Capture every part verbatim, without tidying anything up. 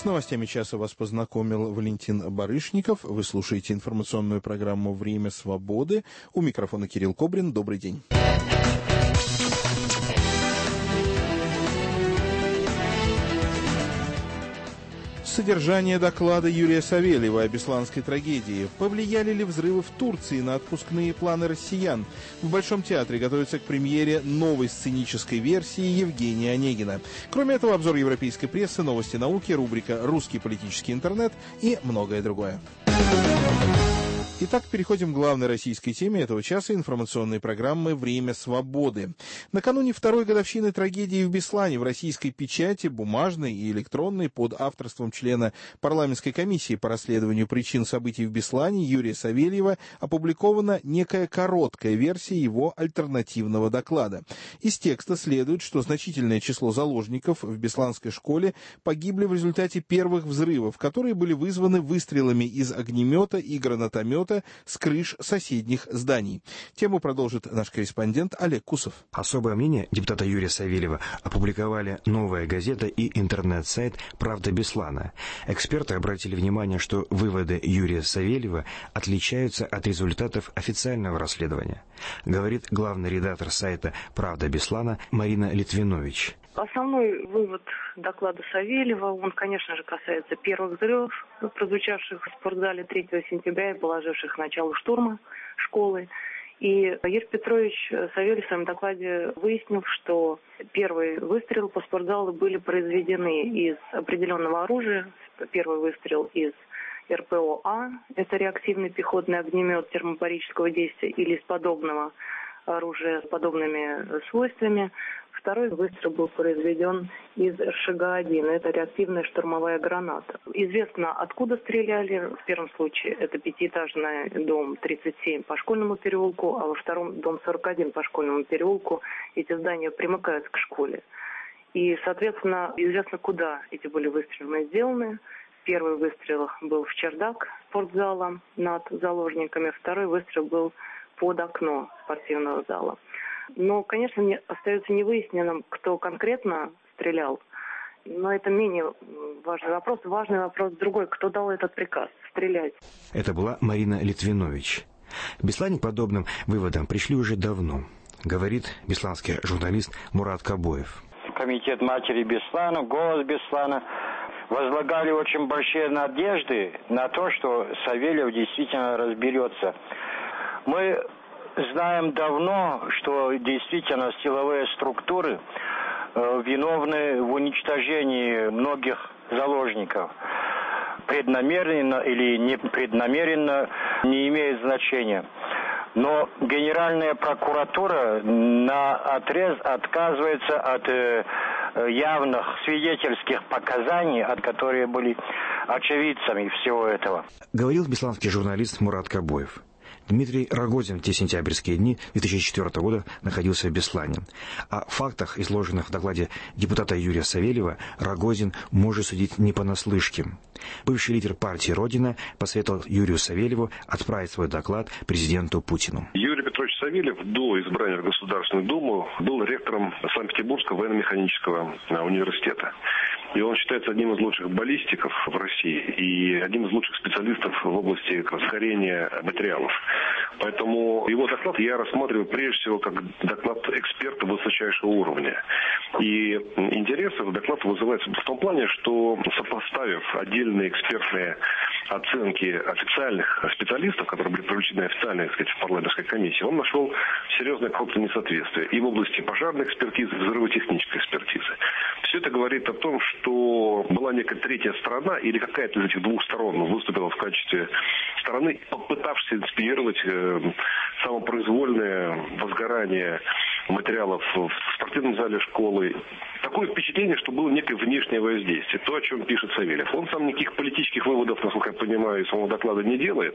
новостями часа вас познакомил Валентин Барышников. Вы слушаете информационную программу «Время свободы». У микрофона Кирилл Кобрин. Добрый день. Содержание доклада Юрия Савельева о бесланской трагедии. Повлияли ли взрывы в Турции на отпускные планы россиян? В Большом театре готовится к премьере новой сценической версии Евгения Онегина. Кроме этого, обзор европейской прессы, новости науки, рубрика «Русский политический интернет» и многое другое. Итак, переходим к главной российской теме этого часа информационной программы «Время свободы». Накануне второй годовщины трагедии в Беслане в российской печати, бумажной и электронной, под авторством члена парламентской комиссии по расследованию причин событий в Беслане Юрия Савельева опубликована некая короткая версия его альтернативного доклада. Из текста следует, что значительное число заложников в бесланской школе погибли в результате первых взрывов, которые были вызваны выстрелами из огнемета и гранатомета с крыш соседних зданий. Тему продолжит наш корреспондент Олег Кусов. Особое мнение депутата Юрия Савельева опубликовали «Новая газета» и интернет-сайт «Правда Беслана». Эксперты обратили внимание, что выводы Юрия Савельева отличаются от результатов официального расследования, говорит главный редактор сайта «Правда Беслана» Марина Литвинович. Основной вывод доклада Савельева, он, конечно же, касается первых взрывов, прозвучавших в спортзале третьего сентября и положивших начало штурма школы. И Юрий Петрович Савельев в своем докладе выяснил, что первые выстрелы по спортзалу были произведены из определенного оружия. Первый выстрел из эр пэ о А, это реактивный пехотный огнемет термобарического действия, или из подобного оружия с подобными свойствами. Второй выстрел был произведен из эр шэ гэ один, это реактивная штурмовая граната. Известно, откуда стреляли. В первом случае это пятиэтажный дом тридцать семь по Школьному переулку, а во втором дом сорок один по Школьному переулку. Эти здания примыкают к школе. И, соответственно, известно, куда эти были выстрелы сделаны. Первый выстрел был в чердак спортзала над заложниками, второй выстрел был под окно спортивного зала. Но, конечно, не, остается невыясненным, кто конкретно стрелял. Но это менее важный вопрос. Важный вопрос другой. Кто дал этот приказ стрелять? Это была Марина Литвинович. В Беслане к подобным выводам пришли уже давно, говорит бесланский журналист Мурат Кабоев. Комитет матери Беслана, голос Беслана возлагали очень большие надежды на то, что Савельев действительно разберется. Мы знаем давно, что действительно силовые структуры э, виновны в уничтожении многих заложников. Преднамеренно или непреднамеренно не имеет значения. Но Генеральная прокуратура наотрез отказывается от э, явных свидетельских показаний, от которые были очевидцами всего этого. Говорил бесланский журналист Мурат Кабоев. Дмитрий Рогозин в те сентябрьские дни две тысячи четвёртого года находился в Беслане. О фактах, изложенных в докладе депутата Юрия Савельева, Рогозин может судить не понаслышке. Бывший лидер партии «Родина» посоветовал Юрию Савельеву отправить свой доклад президенту Путину. Юрий Петрович Савельев до избрания в Государственную Думу был ректором Санкт-Петербургского военно-механического университета. И он считается одним из лучших баллистиков в России и одним из лучших специалистов в области сгорения материалов. Поэтому его доклад я рассматриваю прежде всего как доклад эксперта высочайшего уровня. И интерес этот доклад вызывается в том плане, что, сопоставив отдельные экспертные оценки официальных специалистов, которые были привлечены официально, так сказать, в парламентской комиссии, он нашел серьезное какое-то несоответствие и в области пожарной экспертизы, и взрывотехнической экспертизы. Все это говорит о том, что была некая третья сторона или какая-то из этих двух сторон выступила в качестве стороны, попытавшись инспирировать э, самопроизвольное возгорание материалов в спортивном зале школы. Такое впечатление, что было некое внешнее воздействие. То, о чем пишет Савельев. Он сам никаких политических выводов, насколько я понимаю, из самого доклада не делает.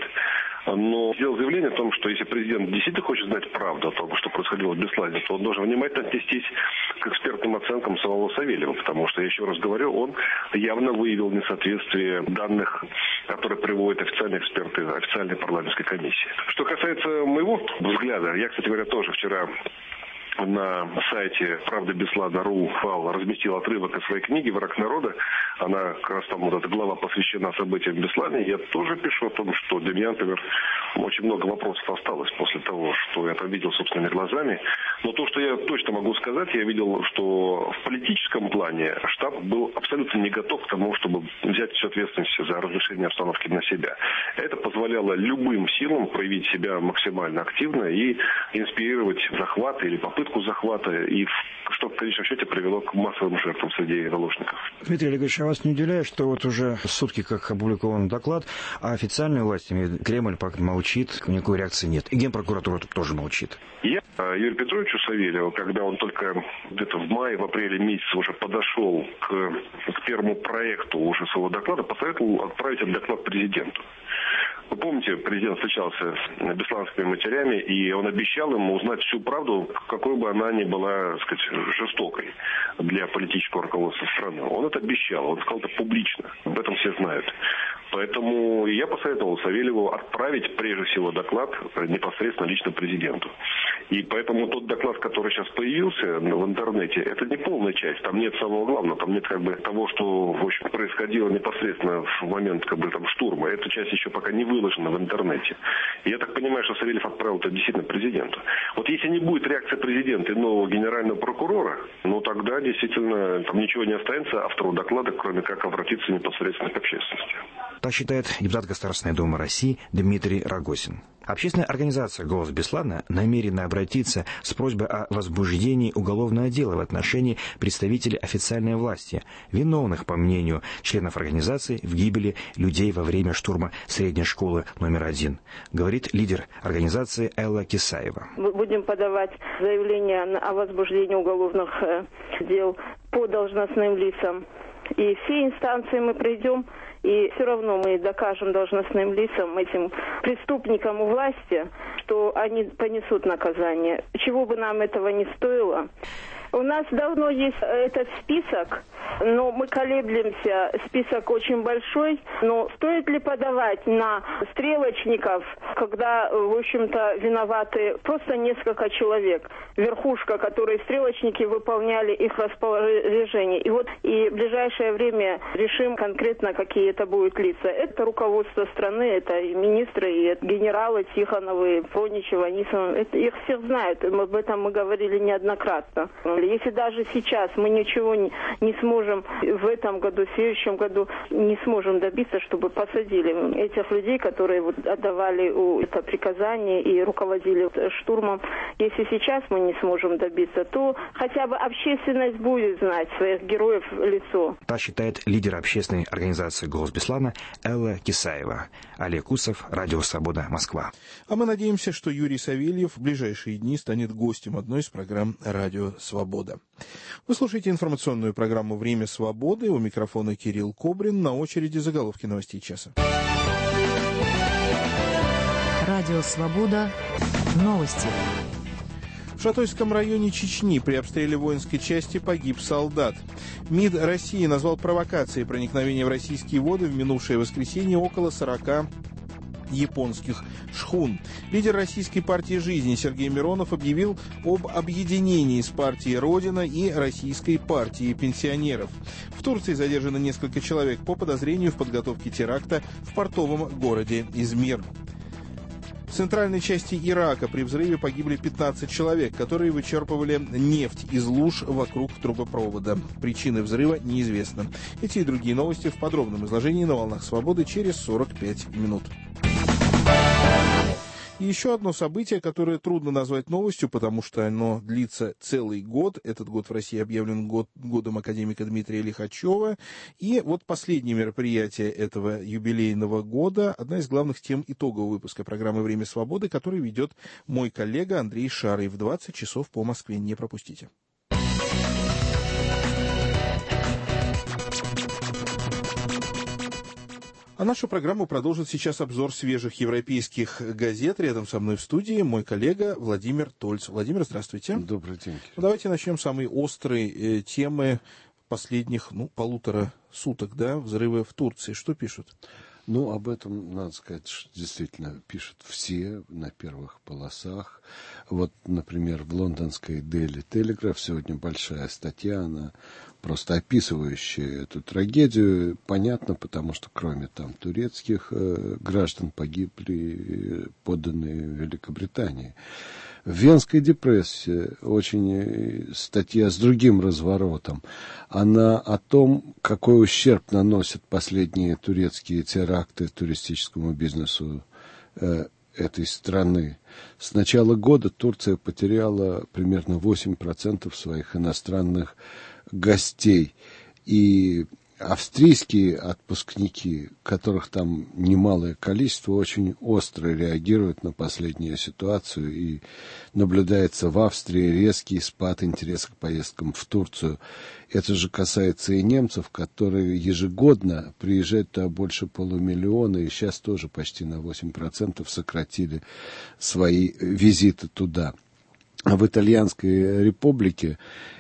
Но сделал заявление о том, что если президент действительно хочет знать правду о том, что происходило в Беслане, то он должен внимательно отнестись к экспертным оценкам самого Савельева. Потому что, я еще раз говорю, он явно выявил несоответствие данных, которые приводят официальные эксперты официальной парламентской комиссии. Что касается моего взгляда, я, кстати говоря, тоже вчера на сайте правда беслана точка ру разместил отрывок из своей книги «Враг народа». Она, как раз там вот эта глава посвящена событиям в Беслане. Я тоже пишу о том, что для меня, например, очень много вопросов осталось после того, что я там видел собственными глазами. Но то, что я точно могу сказать, я видел, что в политическом плане штаб был абсолютно не готов к тому, чтобы взять всю ответственность за разрешение обстановки на себя. Это позволяло любым силам проявить себя максимально активно и инспирировать захват или попытку захвата, и что в конечном счете привело к массовым жертвам среди заложников. Дмитрий Олегович, а вас не удивляет, что вот уже сутки как опубликован доклад, а официальные власти, Кремль пока молчит, никакой реакции нет, и Генпрокуратура тоже молчит? Я Юрию Петровичу Савельеву, когда он только где-то в мае, в апреле месяце уже подошел к, к первому проекту уже своего доклада, посоветовал отправить этот доклад президенту. Вы помните, президент встречался с бесланскими матерями, и он обещал им узнать всю правду, какой бы она ни была, так сказать, жестокой для политического руководства страны. Он это обещал, он сказал это публично, об этом все знают. Поэтому я посоветовал Савельеву отправить прежде всего доклад непосредственно лично президенту. И поэтому тот доклад, который сейчас появился в интернете, это не полная часть. Там нет самого главного, там нет как бы того, что в общем происходило непосредственно в момент как бы там штурма. Эта часть еще пока не выложена в интернете. И я так понимаю, что Савельев отправил это действительно президенту. Вот если не будет реакции президента и нового генерального прокурора, ну тогда действительно там ничего не останется автору доклада, кроме как обратиться непосредственно к общественности. Так считает депутат Государственной Думы России Дмитрий Рогозин. Общественная организация «Голос Беслана» намерена обратиться с просьбой о возбуждении уголовного дела в отношении представителей официальной власти, виновных, по мнению членов организации, в гибели людей во время штурма средней школы номер один, говорит лидер организации Элла Кисаева. Мы будем подавать заявление о возбуждении уголовных дел по должностным лицам. И все инстанции мы пройдем, и все равно мы докажем должностным лицам, этим преступникам у власти, что они понесут наказание. Чего бы нам этого не стоило. У нас давно есть этот список, но мы колеблемся. Список очень большой, но стоит ли подавать на стрелочников, когда, в общем-то, виноваты просто несколько человек, верхушка, которые стрелочники выполняли их распоряжение. И вот и в ближайшее время решим конкретно, какие это будут лица. Это руководство страны, это и министры, и генералы Тихоновы, Проничева, Анисова. Это, их всех знают, об этом мы говорили неоднократно. Если даже сейчас мы ничего не, не сможем в этом году, в следующем году не сможем добиться, чтобы посадили этих людей, которые вот отдавали это приказание и руководили штурмом. Если сейчас мы не сможем добиться, то хотя бы общественность будет знать своих героев в лицо. Так считает лидер общественной организации «Голос Беслана» Элла Кисаева. Олег Усов, Радио Свобода, Москва. А мы надеемся, что Юрий Савельев в ближайшие дни станет гостем одной из программ «Радио Свобода». Вы слушаете информационную программу «Время свободы». У микрофона Кирилл Кобрин. На очереди заголовки новостей часа. Радио Свобода. Новости. В Шатойском районе Чечни при обстреле воинской части погиб солдат. МИД России назвал провокацией проникновения в российские воды в минувшее воскресенье около сорока японских шхун. Лидер Российской партии жизни Сергей Миронов объявил об объединении с партией «Родина» и Российской партией пенсионеров. В Турции задержано несколько человек по подозрению в подготовке теракта в портовом городе Измир. В центральной части Ирака при взрыве погибли пятнадцать человек, которые вычерпывали нефть из луж вокруг трубопровода. Причины взрыва неизвестны. Эти и другие новости в подробном изложении на «Волнах Свободы» через сорок пять минут. И еще одно событие, которое трудно назвать новостью, потому что оно длится целый год. Этот год в России объявлен год, годом академика Дмитрия Лихачева. И вот последнее мероприятие этого юбилейного года, одна из главных тем итогового выпуска программы «Время свободы», который ведет мой коллега Андрей Шарый в двадцать часов по Москве. Не пропустите. А нашу программу продолжит сейчас обзор свежих европейских газет. Рядом со мной в студии мой коллега Владимир Тольц. Владимир, здравствуйте. Добрый день. Ну, давайте начнем с самой острой э, темы последних ну, полутора суток, да, взрывы в Турции. Что пишут? Ну, об этом, надо сказать, что действительно пишут все на первых полосах. Вот, например, в лондонской Daily Telegraph сегодня большая статья, она просто описывающая эту трагедию. Понятно, потому что кроме там турецких э, граждан погибли подданные Великобритании. В Венской депрессии очень статья с другим разворотом. Она о том, какой ущерб наносят последние турецкие теракты туристическому бизнесу э, этой страны. С начала года Турция потеряла примерно восемь процентов своих иностранных гостей. И австрийские отпускники, которых там немалое количество, очень остро реагируют на последнюю ситуацию, и наблюдается в Австрии резкий спад интереса к поездкам в Турцию. Это же касается и немцев, которые ежегодно приезжают туда больше полумиллиона, и сейчас тоже почти на восемь процентов сократили свои визиты туда. А в Итальянской республике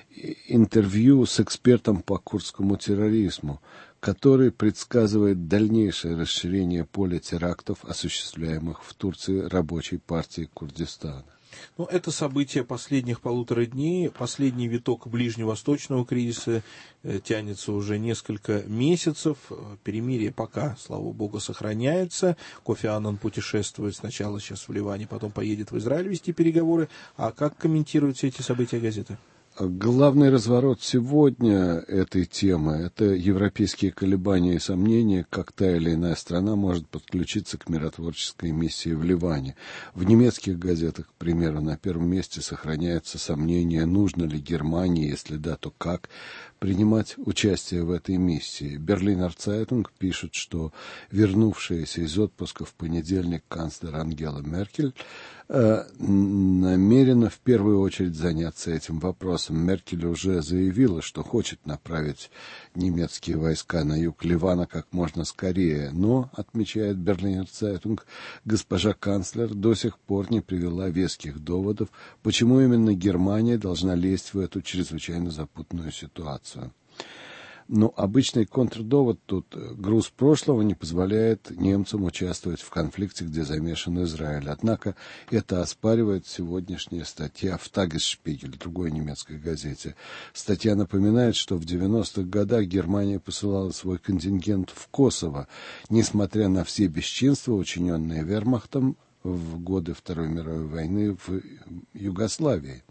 интервью с экспертом по курдскому терроризму, который предсказывает дальнейшее расширение поля терактов, осуществляемых в Турции рабочей партией Курдистана. Ну, это событие последних полутора дней. Последний виток ближневосточного кризиса э, тянется уже несколько месяцев. Перемирие пока, слава богу, сохраняется. Кофи Аннан путешествует сначала сейчас в Ливане, потом поедет в Израиль вести переговоры. А как комментируют все эти события газеты? Главный разворот сегодня этой темы – это европейские колебания и сомнения, как та или иная страна может подключиться к миротворческой миссии в Ливане. В немецких газетах, к примеру, на первом месте сохраняется сомнение, нужно ли Германии, если да, то как, принимать участие в этой миссии. Берлинер Цайтунг пишет, что вернувшаяся из отпуска в понедельник канцлер Ангела Меркель э, намерена в первую очередь заняться этим вопросом. Меркель уже заявила, что хочет направить немецкие войска на юг Ливана как можно скорее, но, отмечает Берлинер Цайтунг, госпожа канцлер до сих пор не привела веских доводов, почему именно Германия должна лезть в эту чрезвычайно запутанную ситуацию. Но обычный контрдовод тут: груз прошлого не позволяет немцам участвовать в конфликте, где замешан Израиль. Однако это оспаривает сегодняшняя статья в Tagesspiegel, другой немецкой газете. Статья напоминает, что в девяностых годах Германия посылала свой контингент в Косово, несмотря на все бесчинства, учиненные вермахтом в годы Второй мировой войны в Югославии.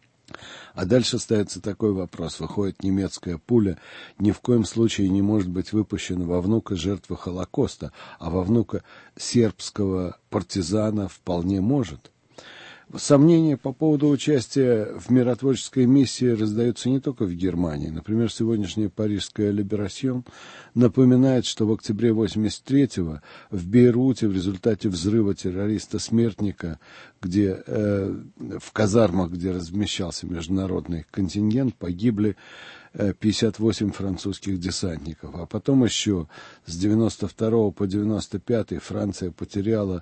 А дальше ставится такой вопрос. Выходит, немецкая пуля ни в коем случае не может быть выпущена во внука жертвы Холокоста, а во внука сербского партизана вполне может. Сомнения по поводу участия в миротворческой миссии раздаются не только в Германии. Например, сегодняшняя парижская «Либерасьон» напоминает, что в октябре восемьдесят третьего в Бейруте в результате взрыва террориста-смертника, где, э, в казармах, где размещался международный контингент, погибли пятьдесят восемь французских десантников. А потом еще с девяносто второго по девяносто пятый Франция потеряла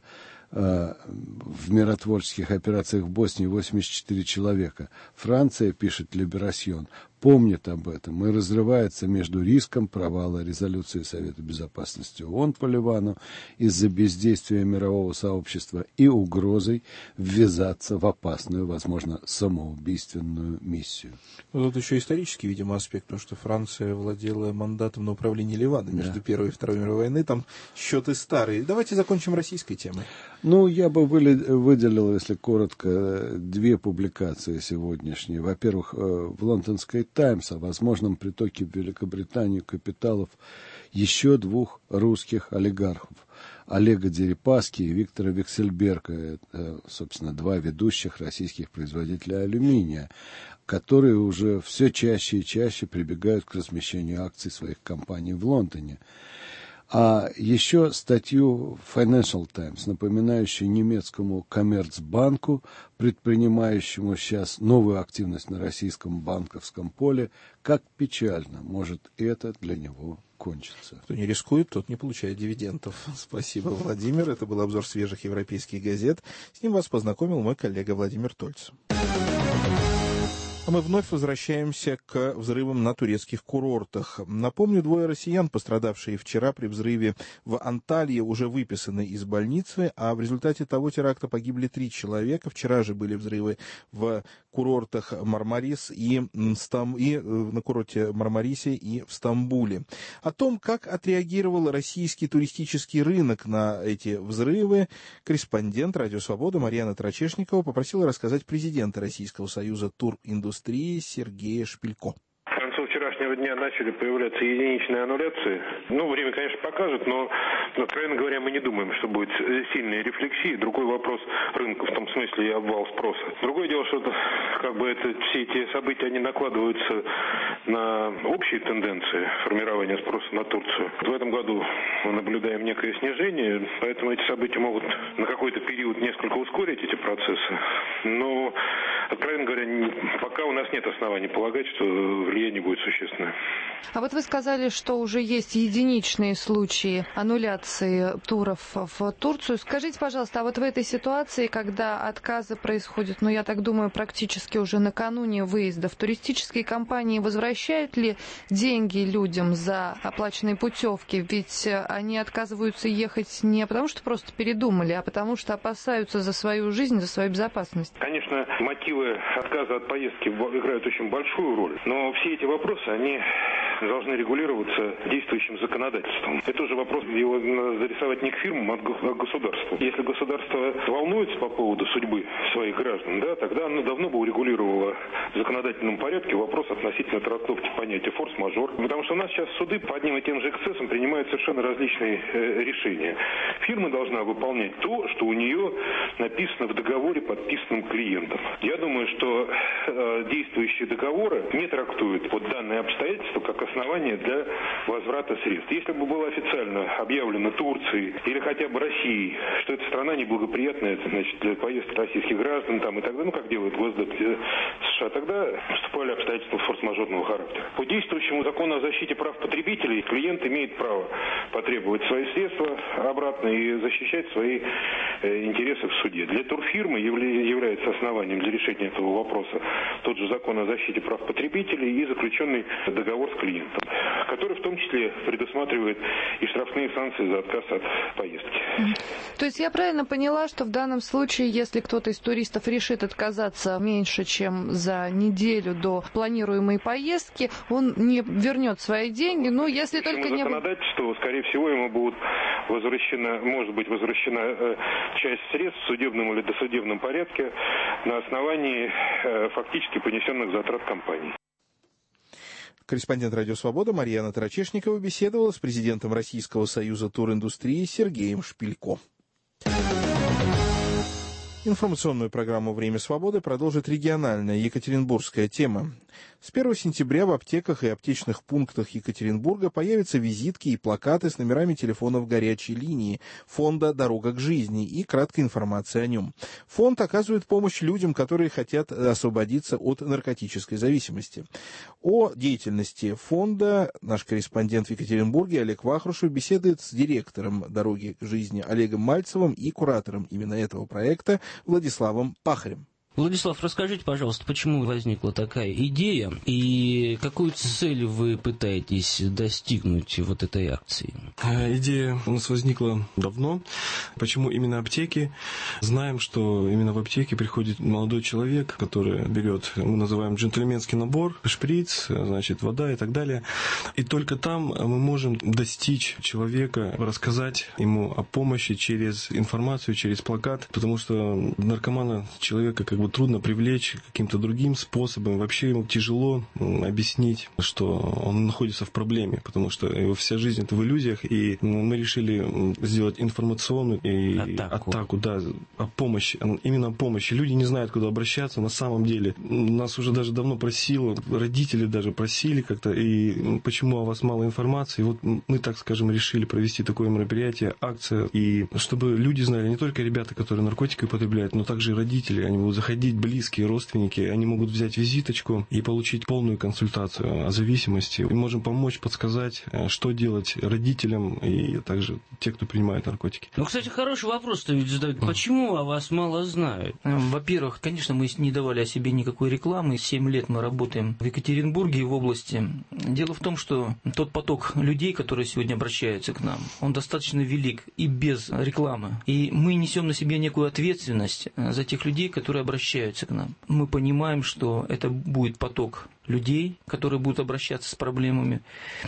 в миротворческих операциях в Боснии восемьдесят четыре человека. Франция, пишет Либерасьон, помнит об этом и разрывается между риском провала резолюции Совета Безопасности ООН по Ливану из-за бездействия мирового сообщества и угрозой ввязаться в опасную, возможно, самоубийственную миссию. Ну, тут еще исторический, видимо, аспект, потому что Франция владела мандатом на управление Ливаном между да. Первой и Второй мировой войны. Там счеты старые. Давайте закончим российской темой. Ну, я бы выделил, если коротко, две публикации сегодняшние. Во-первых, в лондонской «Таймс» о возможном притоке в Великобританию капиталов еще двух русских олигархов. Олега Дерипаски и Виктора Вексельберга. Это, собственно, два ведущих российских производителя алюминия, которые уже все чаще и чаще прибегают к размещению акций своих компаний в Лондоне. А еще статью Financial Times, напоминающую немецкому Коммерцбанку, предпринимающему сейчас новую активность на российском банковском поле, как печально может это для него кончиться. Кто не рискует, тот не получает дивидендов. Спасибо, Владимир. Это был обзор свежих европейских газет. С ним вас познакомил мой коллега Владимир Тольц. А мы вновь возвращаемся к взрывам на турецких курортах. Напомню, двое россиян, пострадавшие вчера при взрыве в Анталии, уже выписаны из больницы, а в результате того теракта погибли три человека. Вчера же были взрывы в курортах Мармарис и, Стам... и на курорте Мармарисе и в Стамбуле. О том, как отреагировал российский туристический рынок на эти взрывы, корреспондент «Радио Свобода» Марьяна Трачешникова попросила рассказать президента Российского союза туриндустрии Сергея Шпилько. К концу вчерашнего дня начали появляться единичные аннуляции. Ну, время, конечно, покажет, но, откровенно говоря, мы не думаем, что будет сильная рефлексия. Другой вопрос рынка, в том смысле и обвал спроса. Другое дело, что как бы это, все эти события, они накладываются на общие тенденции формирования спроса на Турцию. В этом году мы наблюдаем некое снижение, поэтому эти события могут на какой-то период несколько ускорить эти процессы. Но, откровенно говоря, пока у нас нет оснований полагать, что влияние будет существенное. А вот вы сказали, что уже есть единичные случаи аннуляции туров в Турцию. Скажите, пожалуйста, а вот в этой ситуации, когда отказы происходят, ну, я так думаю, практически уже накануне выездов, туристические компании возвращают ли деньги людям за оплаченные путевки? Ведь они отказываются ехать не потому, что просто передумали, а потому что опасаются за свою жизнь, за свою безопасность. Конечно, мотивы отказа от поездки играют очень большую роль, но все эти вопросы, они должны регулироваться действующим законодательством. Это уже вопрос, его надо зарисовать не к фирмам, а к государству. Если государство волнуется по поводу судьбы своих граждан, да, тогда оно давно бы урегулировало в законодательном порядке вопрос относительно трактовки понятия форс-мажор. Потому что у нас сейчас суды по одним и тем же эксцессам принимают совершенно различные э, решения. Фирма должна выполнять то, что у нее написано в договоре, подписанном клиентом. Я думаю, что э, действующие договоры не трактуют вот данные обстоятельства как основание для возврата средств. Если бы было официально объявлено Турцией или хотя бы Россией, что эта страна неблагоприятная, значит, для поездки российских граждан там и так далее, ну как делает Госдеп США, тогда вступали обстоятельства форс-мажорного характера. По действующему закону о защите прав потребителей клиент имеет право потребовать свои средства обратно и защищать свои э, интересы в суде. Для турфирмы является основанием для решения этого вопроса тот же закон о защите прав потребителей и заключенный договор с клиентом, который в том числе предусматривает и штрафные санкции за отказ от поездки. То есть я правильно поняла, что в данном случае, если кто-то из туристов решит отказаться меньше, чем за неделю до планируемой поездки, он не вернет свои деньги, ну, если Почему только не... законодательство, скорее всего, ему будет возвращена, может быть, возвращена э, часть средств в судебном или досудебном порядке на основании э, фактически понесенных затрат компании. Корреспондент «Радио Свобода» Марьяна Трачешникова беседовала с президентом Российского союза туриндустрии Сергеем Шпилько. Информационную программу «Время свободы» продолжит региональная екатеринбургская тема. С первого сентября в аптеках и аптечных пунктах Екатеринбурга появятся визитки и плакаты с номерами телефонов горячей линии фонда «Дорога к жизни» и краткой информации о нем. Фонд оказывает помощь людям, которые хотят освободиться от наркотической зависимости. О деятельности фонда наш корреспондент в Екатеринбурге Олег Вахрушев беседует с директором «Дороги к жизни» Олегом Мальцевым и куратором именно этого проекта Владиславом Пахарем. Владислав, расскажите, пожалуйста, почему возникла такая идея и какую цель вы пытаетесь достигнуть вот этой акции? Идея у нас возникла давно. Почему именно аптеки? Знаем, что именно в аптеке приходит молодой человек, который берет, мы называем джентльменский набор, шприц, значит, вода и так далее. И только там мы можем достичь человека, рассказать ему о помощи через информацию, через плакат, потому что наркомана человека как бы трудно привлечь каким-то другим способом. Вообще ему тяжело объяснить, что он находится в проблеме, потому что его вся жизнь это в иллюзиях, и мы решили сделать информационную и атаку, атаку да, о помощи, именно о помощи. Люди не знают, куда обращаться на самом деле. Нас уже даже давно просило, родители даже просили как-то, и почему о вас мало информации. И вот мы, так скажем, решили провести такое мероприятие, акция, и чтобы люди знали, не только ребята, которые наркотики употребляют, но также и родители, они будут заходить приходить близкие родственники, они могут взять визиточку и получить полную консультацию о зависимости. Мы можем помочь, подсказать, что делать родителям и также те, кто принимает наркотики. Ну, кстати, хороший вопрос-то ведь задают. Почему о вас мало знают? Во-первых, конечно, мы не давали о себе никакой рекламы. Семь лет мы работаем в Екатеринбурге и в области. Дело в том, что тот поток людей, которые сегодня обращаются к нам, он достаточно велик и без рекламы. И мы несем на себе некую ответственность за тех людей, которые обращаются к нам. Мы понимаем, что это будет поток людей, которые будут обращаться с проблемами.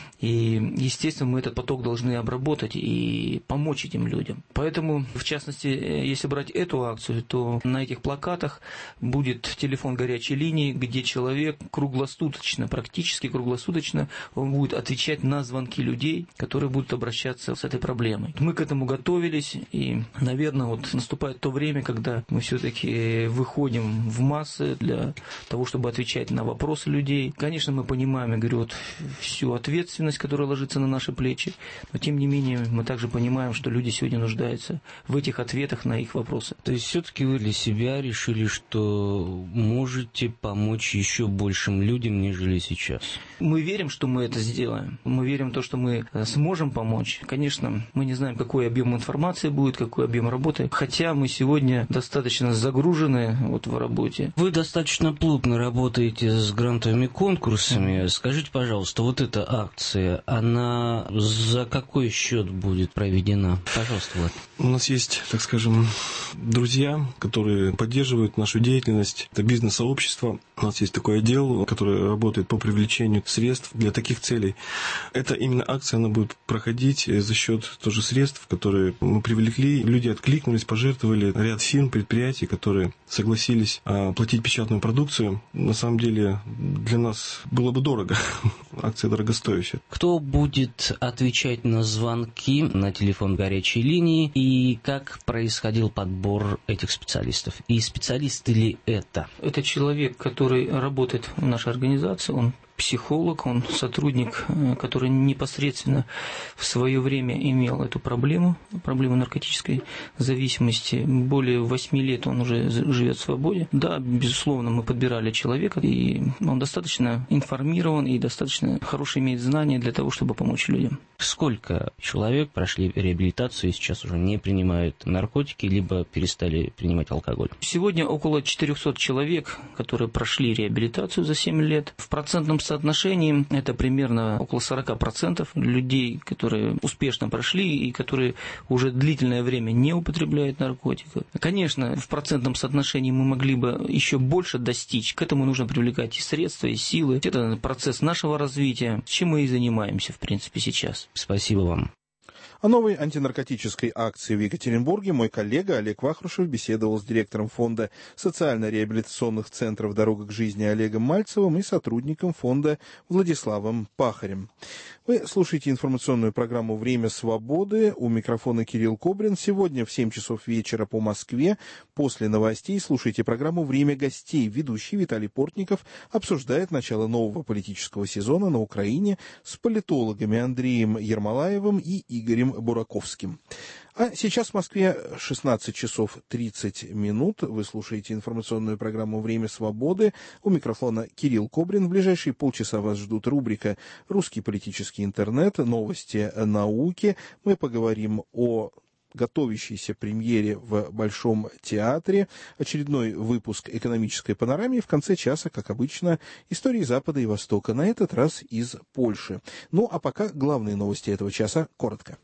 И, естественно, мы этот поток должны обработать и помочь этим людям. Поэтому, в частности, если брать эту акцию, то на этих плакатах будет телефон горячей линии, где человек круглосуточно, практически круглосуточно, он будет отвечать на звонки людей, которые будут обращаться с этой проблемой. Мы к этому готовились, и, наверное, вот наступает то время, когда мы все-таки выходим в массы для того, чтобы отвечать на вопросы людей. Конечно, мы понимаем, я говорю, вот, всю ответственность, которая ложится на наши плечи, но тем не менее мы также понимаем, что люди сегодня нуждаются в этих ответах на их вопросы. То есть все-таки вы для себя решили, что можете помочь еще большим людям, нежели сейчас? Мы верим, что мы это сделаем. Мы верим в то, что мы сможем помочь. Конечно, мы не знаем, какой объем информации будет, какой объем работы, хотя мы сегодня достаточно загружены вот в работе. Вы достаточно плотно работаете с грантовыми конкурсами. Скажите, пожалуйста, вот эта акция, она за какой счет будет проведена? Пожалуйста, Влад. У нас есть, так скажем, друзья, которые поддерживают нашу деятельность. Это бизнес-сообщество. У нас есть такой отдел, который работает по привлечению средств для таких целей. Это именно акция, она будет проходить за счет тоже средств, которые мы привлекли. Люди откликнулись, пожертвовали. Ряд фирм, предприятий, которые согласились оплатить печатную продукцию. На самом деле для нас было бы дорого. Акция дорогостоящая. Кто будет отвечать на звонки на телефон горячей линии и как происходил подбор этих специалистов? И специалисты ли это? Это человек, который работает в нашей организации, он психолог, он сотрудник, который непосредственно в свое время имел эту проблему, проблему наркотической зависимости. Более восьми лет он уже живет в свободе. Да, безусловно, мы подбирали человека, и он достаточно информирован и достаточно хорошие имеет знания для того, чтобы помочь людям. Сколько человек прошли реабилитацию и сейчас уже не принимают наркотики, либо перестали принимать алкоголь? Сегодня около четырехсот человек, которые прошли реабилитацию за семь лет. В процентном соотношении это примерно около сорок процентов людей, которые успешно прошли и которые уже длительное время не употребляют наркотиков. Конечно, в процентном соотношении мы могли бы еще больше достичь. К этому нужно привлекать и средства, и силы. Это процесс нашего развития, чем мы и занимаемся, в принципе, сейчас. Спасибо вам. О новой антинаркотической акции в Екатеринбурге мой коллега Олег Вахрушев беседовал с директором фонда социально-реабилитационных центров «Дорога к жизни» Олегом Мальцевым и сотрудником фонда Владиславом Пахарем. Вы слушаете информационную программу «Время свободы». У микрофона Кирилл Кобрин. Сегодня в семь часов вечера по Москве после новостей слушайте программу «Время гостей». Ведущий Виталий Портников обсуждает начало нового политического сезона на Украине с политологами Андреем Ермолаевым и Игорем Бураковским. А сейчас в Москве шестнадцать часов тридцать минут. Вы слушаете информационную программу «Время свободы». У микрофона Кирилл Кобрин. В ближайшие полчаса вас ждут рубрика «Русский политический интернет», новости науки. Мы поговорим о готовящейся премьере в Большом театре, очередной выпуск экономической панорамы и в конце часа, как обычно, истории Запада и Востока, на этот раз из Польши. Ну, а пока главные новости этого часа коротко.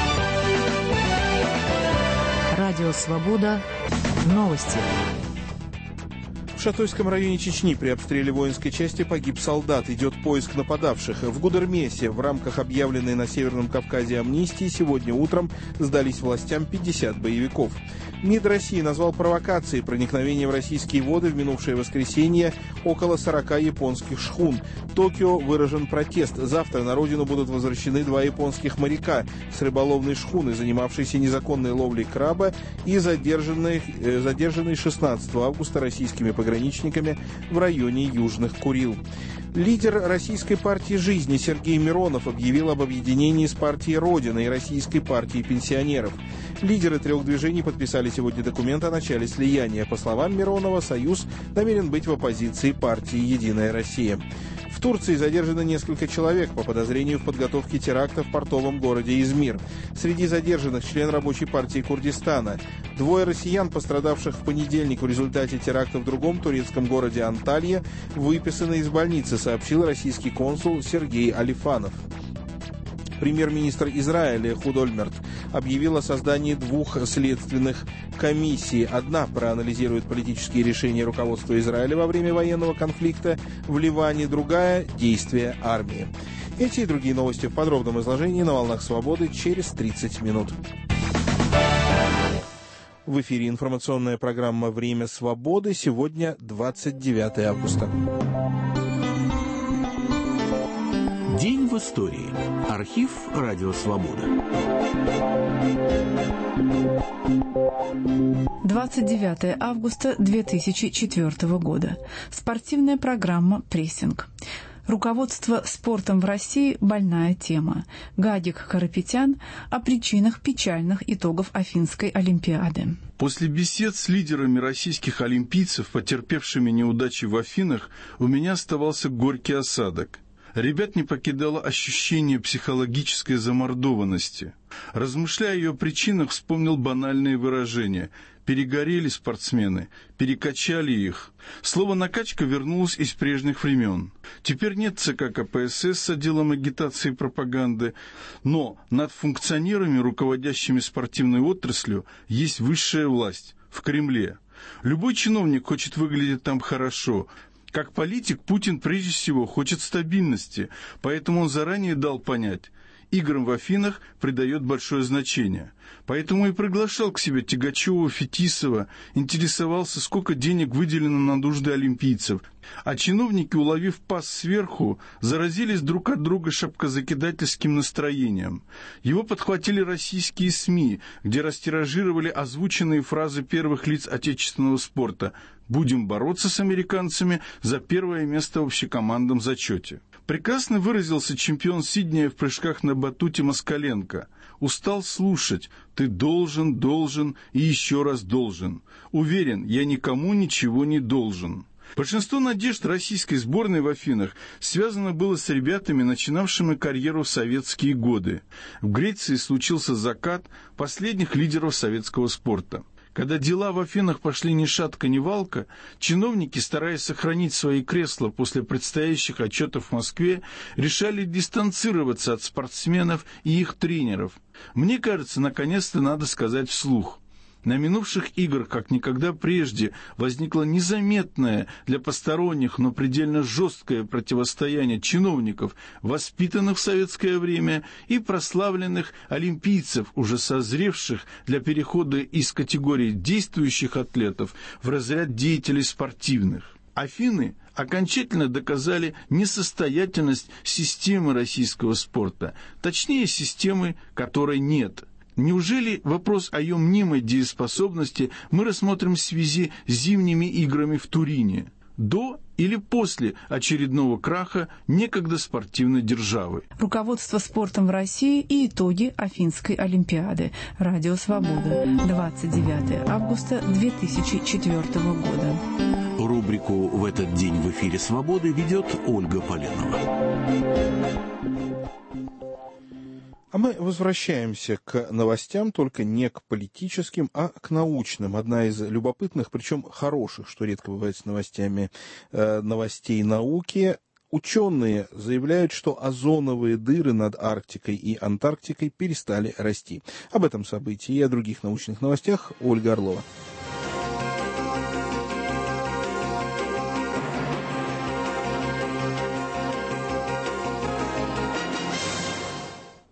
Радио «Свобода». Новости. В Шатойском районе Чечни при обстреле воинской части погиб солдат. Идет поиск нападавших. В Гудермесе в рамках объявленной на Северном Кавказе амнистии сегодня утром сдались властям пятьдесят боевиков. МИД России назвал провокацией проникновение в российские воды в минувшее воскресенье около сорока японских шхун. В Токио выражен протест. Завтра на родину будут возвращены два японских моряка с рыболовной шхуны, занимавшейся незаконной ловлей краба и задержанной, э, задержанной шестнадцатого августа российскими пограничниками пограничниками в районе Южных Курил. Лидер Российской партии жизни Сергей Миронов объявил об объединении с партией Родина и Российской партией пенсионеров. Лидеры трех движений подписали сегодня документ о начале слияния. По словам Миронова, Союз намерен быть в оппозиции партии «Единая Россия». В Турции задержано несколько человек по подозрению в подготовке теракта в портовом городе Измир. Среди задержанных член рабочей партии Курдистана. Двое россиян, пострадавших в понедельник в результате теракта в другом турецком городе Анталья, выписаны из больницы, сообщил российский консул Сергей Алифанов. Премьер-министр Израиля Эхуд Ольмерт объявил о создании двух следственных комиссий. Одна проанализирует политические решения руководства Израиля во время военного конфликта в Ливане, другая – действия армии. Эти и другие новости в подробном изложении на «Волнах Свободы» через тридцать минут. В эфире информационная программа «Время свободы». Сегодня двадцать девятое августа. День в истории. Архив «Радио Свобода». двадцать девятое августа две тысячи четвёртого года. Спортивная программа «Прессинг». Руководство спортом в России – больная тема. Гагик Карапетян о причинах печальных итогов Афинской Олимпиады. После бесед с лидерами российских олимпийцев, потерпевшими неудачи в Афинах, у меня оставался горький осадок. Ребят не покидало ощущение психологической замордованности. Размышляя о ее причинах, вспомнил банальные выражения. Перегорели спортсмены, перекачали их. Слово «накачка» вернулось из прежних времен. Теперь нет ЦК КПСС с отделом агитации и пропаганды, но над функционерами, руководящими спортивной отраслью, есть высшая власть в Кремле. Любой чиновник хочет выглядеть там хорошо. Как политик, Путин прежде всего хочет стабильности, поэтому он заранее дал понять, играм в Афинах придает большое значение. Поэтому и приглашал к себе Тягачева, Фетисова, интересовался, сколько денег выделено на нужды олимпийцев. А чиновники, уловив пас сверху, заразились друг от друга шапкозакидательским настроением. Его подхватили российские СМИ, где растиражировали озвученные фразы первых лиц отечественного спорта «Будем бороться с американцами за первое место в общекомандном зачете». Прекрасно выразился чемпион Сиднея в прыжках на батуте Москаленко. «Устал слушать. Ты должен, должен и еще раз должен. Уверен, я никому ничего не должен». Большинство надежд российской сборной в Афинах связано было с ребятами, начинавшими карьеру в советские годы. В Греции случился закат последних лидеров советского спорта. Когда дела в Афинах пошли ни шатка, ни валка, чиновники, стараясь сохранить свои кресла после предстоящих отчетов в Москве, решали дистанцироваться от спортсменов и их тренеров. Мне кажется, наконец-то надо сказать вслух. На минувших играх, как никогда прежде, возникло незаметное для посторонних, но предельно жесткое противостояние чиновников, воспитанных в советское время, и прославленных олимпийцев, уже созревших для перехода из категории действующих атлетов в разряд деятелей спортивных. Афины окончательно доказали несостоятельность системы российского спорта, точнее, системы, которой нет. Неужели вопрос о ее мнимой дееспособности мы рассмотрим в связи с зимними играми в Турине? До или после очередного краха некогда спортивной державы? Руководство спортом в России и итоги Афинской Олимпиады. Радио Свобода. двадцать девятое августа две тысячи четвёртого года. Рубрику «В этот день в эфире Свободы» ведет Ольга Поленова. А мы возвращаемся к новостям, только не к политическим, а к научным. Одна из любопытных, причем хороших, что редко бывает с новостями, э, новостей науки. Ученые заявляют, что озоновые дыры над Арктикой и Антарктикой перестали расти. Об этом событии и о других научных новостях Ольга Орлова. Две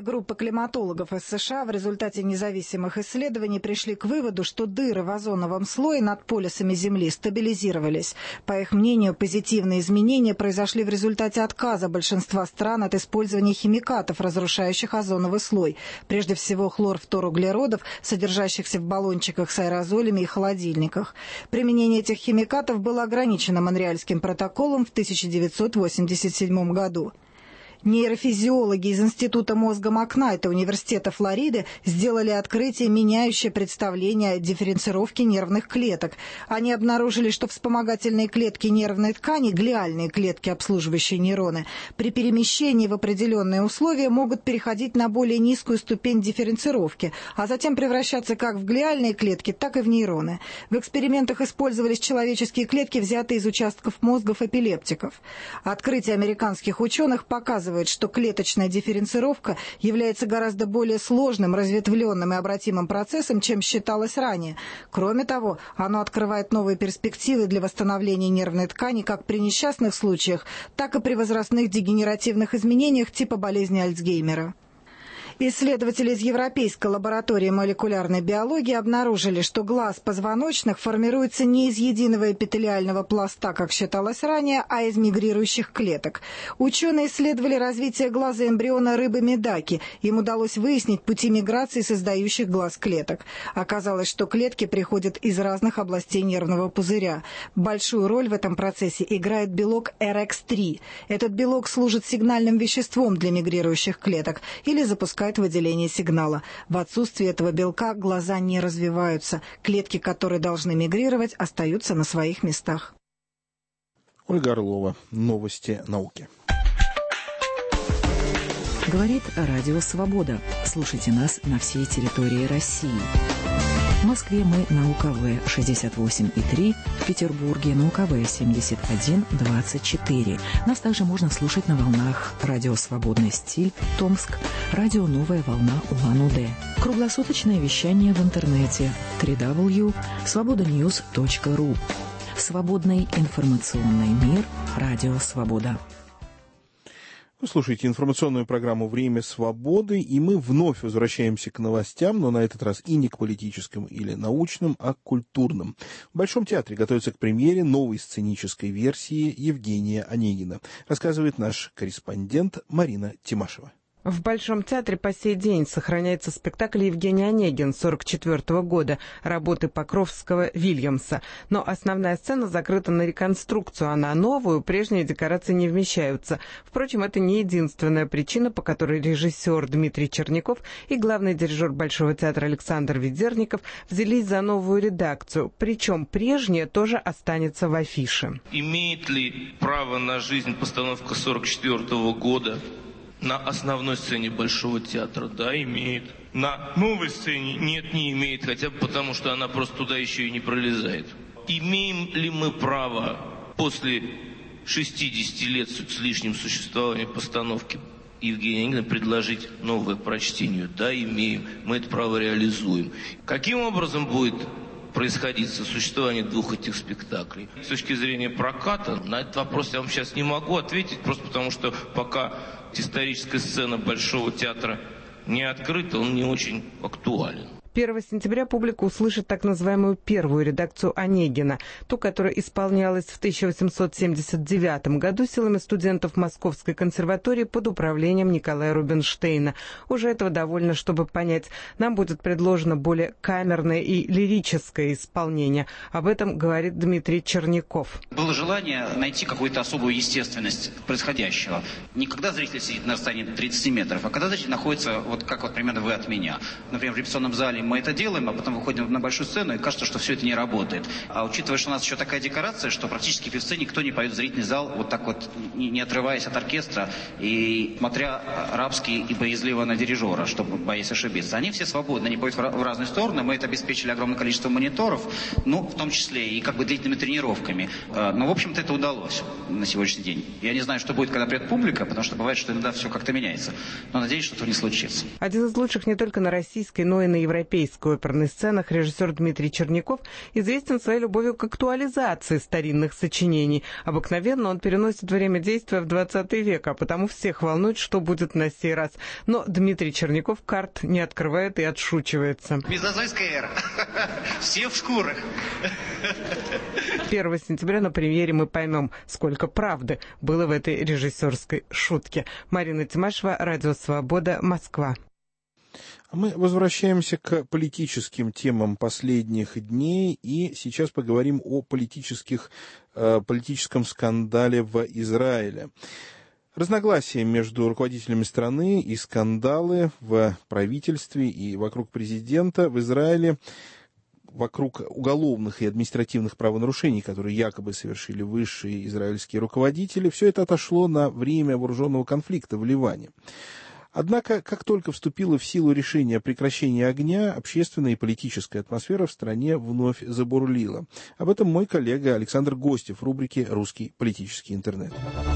группы климатологов из США в результате независимых исследований пришли к выводу, что дыры в озоновом слое над полюсами Земли стабилизировались. По их мнению, позитивные изменения произошли в результате отказа большинства стран от использования химикатов, разрушающих озоновый слой. Прежде всего хлорфторуглеродов, содержащихся в баллончиках с аэрозолями и холодильниках. Применение этих химикатов было ограничено Монреальским протоколом в тысяча девятьсот восемьдесят седьмом году. Нейрофизиологи из Института мозга Макнайта Университета Флориды сделали открытие, меняющее представление о дифференцировке нервных клеток. Они обнаружили, что вспомогательные клетки нервной ткани, глиальные клетки, обслуживающие нейроны, при перемещении в определенные условия могут переходить на более низкую ступень дифференцировки, а затем превращаться как в глиальные клетки, так и в нейроны. В экспериментах использовались человеческие клетки, взятые из участков мозгов эпилептиков. Открытие американских ученых показывает, что клеточная дифференцировка является гораздо более сложным, разветвленным и обратимым процессом, чем считалось ранее. Кроме того, оно открывает новые перспективы для восстановления нервной ткани как при несчастных случаях, так и при возрастных дегенеративных изменениях типа болезни Альцгеймера. Исследователи из Европейской лаборатории молекулярной биологии обнаружили, что глаз позвоночных формируется не из единого эпителиального пласта, как считалось ранее, а из мигрирующих клеток. Ученые исследовали развитие глаза эмбриона рыбы медаки. Им удалось выяснить пути миграции создающих глаз клеток. Оказалось, что клетки приходят из разных областей нервного пузыря. Большую роль в этом процессе играет белок эр икс три. Этот белок служит сигнальным веществом для мигрирующих клеток или запускает выделение сигнала. В отсутствие этого белка глаза не развиваются. Клетки, которые должны мигрировать, остаются на своих местах. Ольга Орлова. Новости науки. Говорит Радио Свобода. Слушайте нас на всей территории России. В Москве мы на УКВ шестьдесят восемь и три, в Петербурге на УКВ семьдесят один двадцать четыре. Нас также можно слушать на волнах Радио Свободный стиль, Томск, Радио Новая волна Улан-Удэ. Круглосуточное вещание в интернете дабл ю дабл ю дабл ю точка свобода ньюс точка ру. Свободный информационный мир. Радио Свобода. Вы слушаете информационную программу «Время свободы», и мы вновь возвращаемся к новостям, но на этот раз и не к политическим или научным, а к культурным. В Большом театре готовится к премьере новой сценической версии Евгения Онегина, рассказывает наш корреспондент Марина Тимашева. В Большом театре по сей день сохраняется спектакль «Евгений Онегин» сорок четвёртого года, работы Покровского Вильямса. Но основная сцена закрыта на реконструкцию, а на новую прежние декорации не вмещаются. Впрочем, это не единственная причина, по которой режиссер Дмитрий Черняков и главный дирижер Большого театра Александр Ведерников взялись за новую редакцию. Причем прежняя тоже останется в афише. Имеет ли право на жизнь постановка сорок четвёртого года? На основной сцене Большого театра, да, имеет. На новой сцене нет, не имеет, хотя бы потому, что она просто туда еще и не пролезает. Имеем ли мы право после шестидесяти лет с лишним существования постановки Евгения Онегина предложить новое прочтение? Да, имеем. Мы это право реализуем. Каким образом будет происходить сосуществование двух этих спектаклей? С точки зрения проката, на этот вопрос я вам сейчас не могу ответить, просто потому что пока историческая сцена Большого театра не открыта, он не очень актуален. первого сентября публика услышит так называемую первую редакцию Онегина, ту, которая исполнялась в тысяча восемьсот семьдесят девятом году силами студентов Московской консерватории под управлением Николая Рубинштейна. Уже этого довольно, чтобы понять, нам будет предложено более камерное и лирическое исполнение. Об этом говорит Дмитрий Черняков. Было желание найти какую-то особую естественность происходящего. Не когда зритель сидит на расстоянии тридцати метров, а когда зритель находится, вот как вот примерно вы от меня. Например, в репетиционном зале мы это делаем, а потом выходим на большую сцену, и кажется, что все это не работает. А учитывая, что у нас еще такая декорация, что практически при сцене никто не поет в зрительный зал, вот так вот, не, не отрываясь от оркестра, и смотря рабски и боязливо на дирижера, чтобы боясь ошибиться. Они все свободны, они поют в, в разные стороны, мы это обеспечили огромное количество мониторов, ну, в том числе и как бы длительными тренировками. Но, в общем-то, это удалось на сегодняшний день. Я не знаю, что будет, когда придет публика, потому что бывает, что иногда все как-то меняется. Но надеюсь, что этого не случится. Один из лучших не только на российской, но и на европейской европейской оперной сценах режиссер Дмитрий Черняков известен своей любовью к актуализации старинных сочинений. Обыкновенно он переносит время действия в двадцатый век, а потому всех волнует, что будет на сей раз. Но Дмитрий Черняков карт не открывает и отшучивается. Мезозойская эра. Все в шкурах. первого сентября на премьере мы поймем, сколько правды было в этой режиссерской шутке. Марина Тимашева, Радио Свобода, Москва. Мы возвращаемся к политическим темам последних дней и сейчас поговорим о политических, э, политическом скандале в Израиле. Разногласия между руководителями страны и скандалы в правительстве и вокруг президента в Израиле, вокруг уголовных и административных правонарушений, которые якобы совершили высшие израильские руководители, все это отошло на время вооруженного конфликта в Ливане. Однако, как только вступило в силу решение о прекращении огня, общественная и политическая атмосфера в стране вновь забурлила. Об этом мой коллега Александр Гостев в рубрике «Русский политический интернет».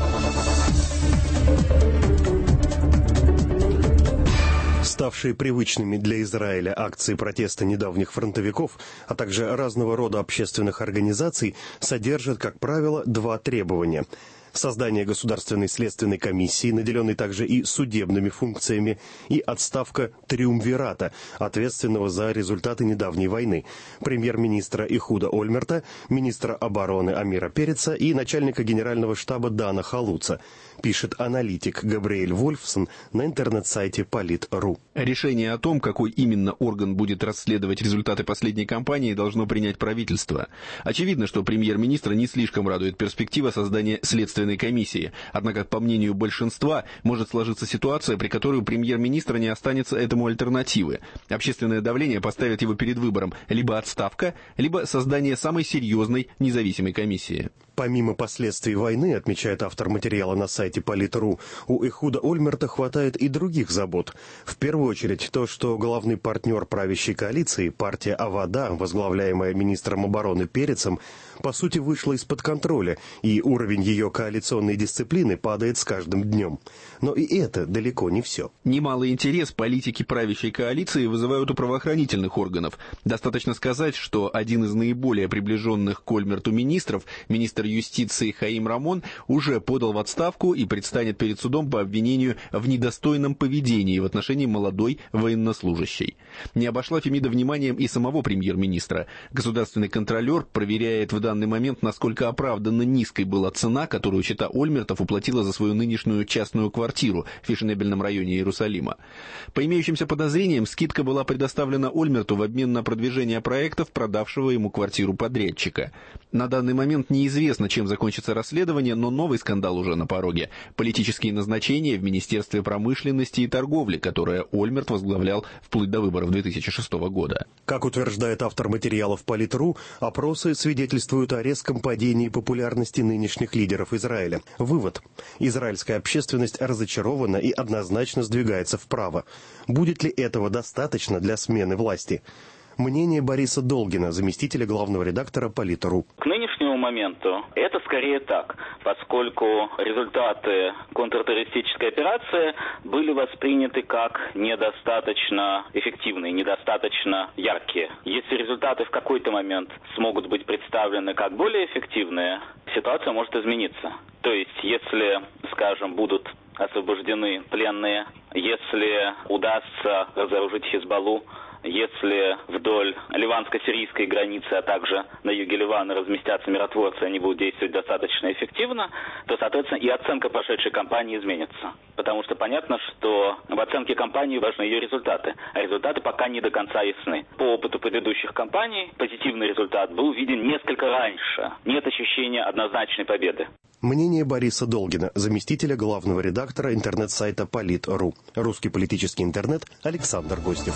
Ставшие привычными для Израиля акции протеста недавних фронтовиков, а также разного рода общественных организаций, содержат, как правило, два требования – создание государственной следственной комиссии, наделенной также и судебными функциями, и отставка триумвирата, ответственного за результаты недавней войны, премьер-министра Ихуда Ольмерта, министра обороны Амира Переца и начальника генерального штаба Дана Халуца, пишет аналитик Габриэль Вольфсон на интернет-сайте полит точка ру. Решение о том, какой именно орган будет расследовать результаты последней кампании, должно принять правительство. Очевидно, что премьер-министра не слишком радует перспектива создания следственной комиссии. Однако, по мнению большинства, может сложиться ситуация, при которой у премьер-министра не останется этому альтернативы. Общественное давление поставит его перед выбором либо отставка, либо создание самой серьезной независимой комиссии. Помимо последствий войны, отмечает автор материала на сайте полит точка ру, у Ихуда Ольмерта хватает и других забот. В первую очередь то, что главный партнер правящей коалиции, партия Авада, возглавляемая министром обороны Перецем, по сути вышла из-под контроля, и уровень ее коалиционной дисциплины падает с каждым днем. Но и это далеко не все. Немалый интерес политики правящей коалиции вызывают у правоохранительных органов. Достаточно сказать, что один из наиболее приближенных к Ольмерту министров, министр юстиции Хаим Рамон, уже подал в отставку и предстанет перед судом по обвинению в недостойном поведении в отношении молодой военнослужащей. Не обошла Фемида вниманием и самого премьер-министра. Государственный контролер проверяет в данный момент, насколько оправданно низкой была цена, которую чета Ольмертов уплатила за свою нынешнюю частную квартиру в фешенебельном районе Иерусалима. По имеющимся подозрениям, скидка была предоставлена Ольмерту в обмен на продвижение проектов, продавшего ему квартиру подрядчика. На данный момент неизвестно, чем закончится расследование, но новый скандал уже на пороге. Политические назначения в Министерстве промышленности и торговли, которое Ольмерт возглавлял вплоть до выборов две тысячи шестого года. Как утверждает автор материалов полит точка ру, опросы свидетельствуют о резком падении популярности нынешних лидеров Израиля. Вывод. Израильская общественность разочарована и однозначно сдвигается вправо. Будет ли этого достаточно для смены власти? Мнение Бориса Долгина, заместителя главного редактора полит точка ру. К нынешнему моменту это скорее так, поскольку результаты контртеррористической операции были восприняты как недостаточно эффективные, недостаточно яркие. Если результаты в какой-то момент смогут быть представлены как более эффективные, ситуация может измениться. То есть, если, скажем, будут освобождены пленные, если удастся разоружить Хизбаллу, если вдоль ливанско-сирийской границы, а также на юге Ливана разместятся миротворцы, они будут действовать достаточно эффективно, то, соответственно, и оценка прошедшей кампании изменится. Потому что понятно, что в оценке кампании важны ее результаты, а результаты пока не до конца ясны. По опыту предыдущих кампаний позитивный результат был виден несколько раньше. Нет ощущения однозначной победы. Мнение Бориса Долгина, заместителя главного редактора интернет-сайта полит точка ру. Русский политический интернет, Александр Гостев.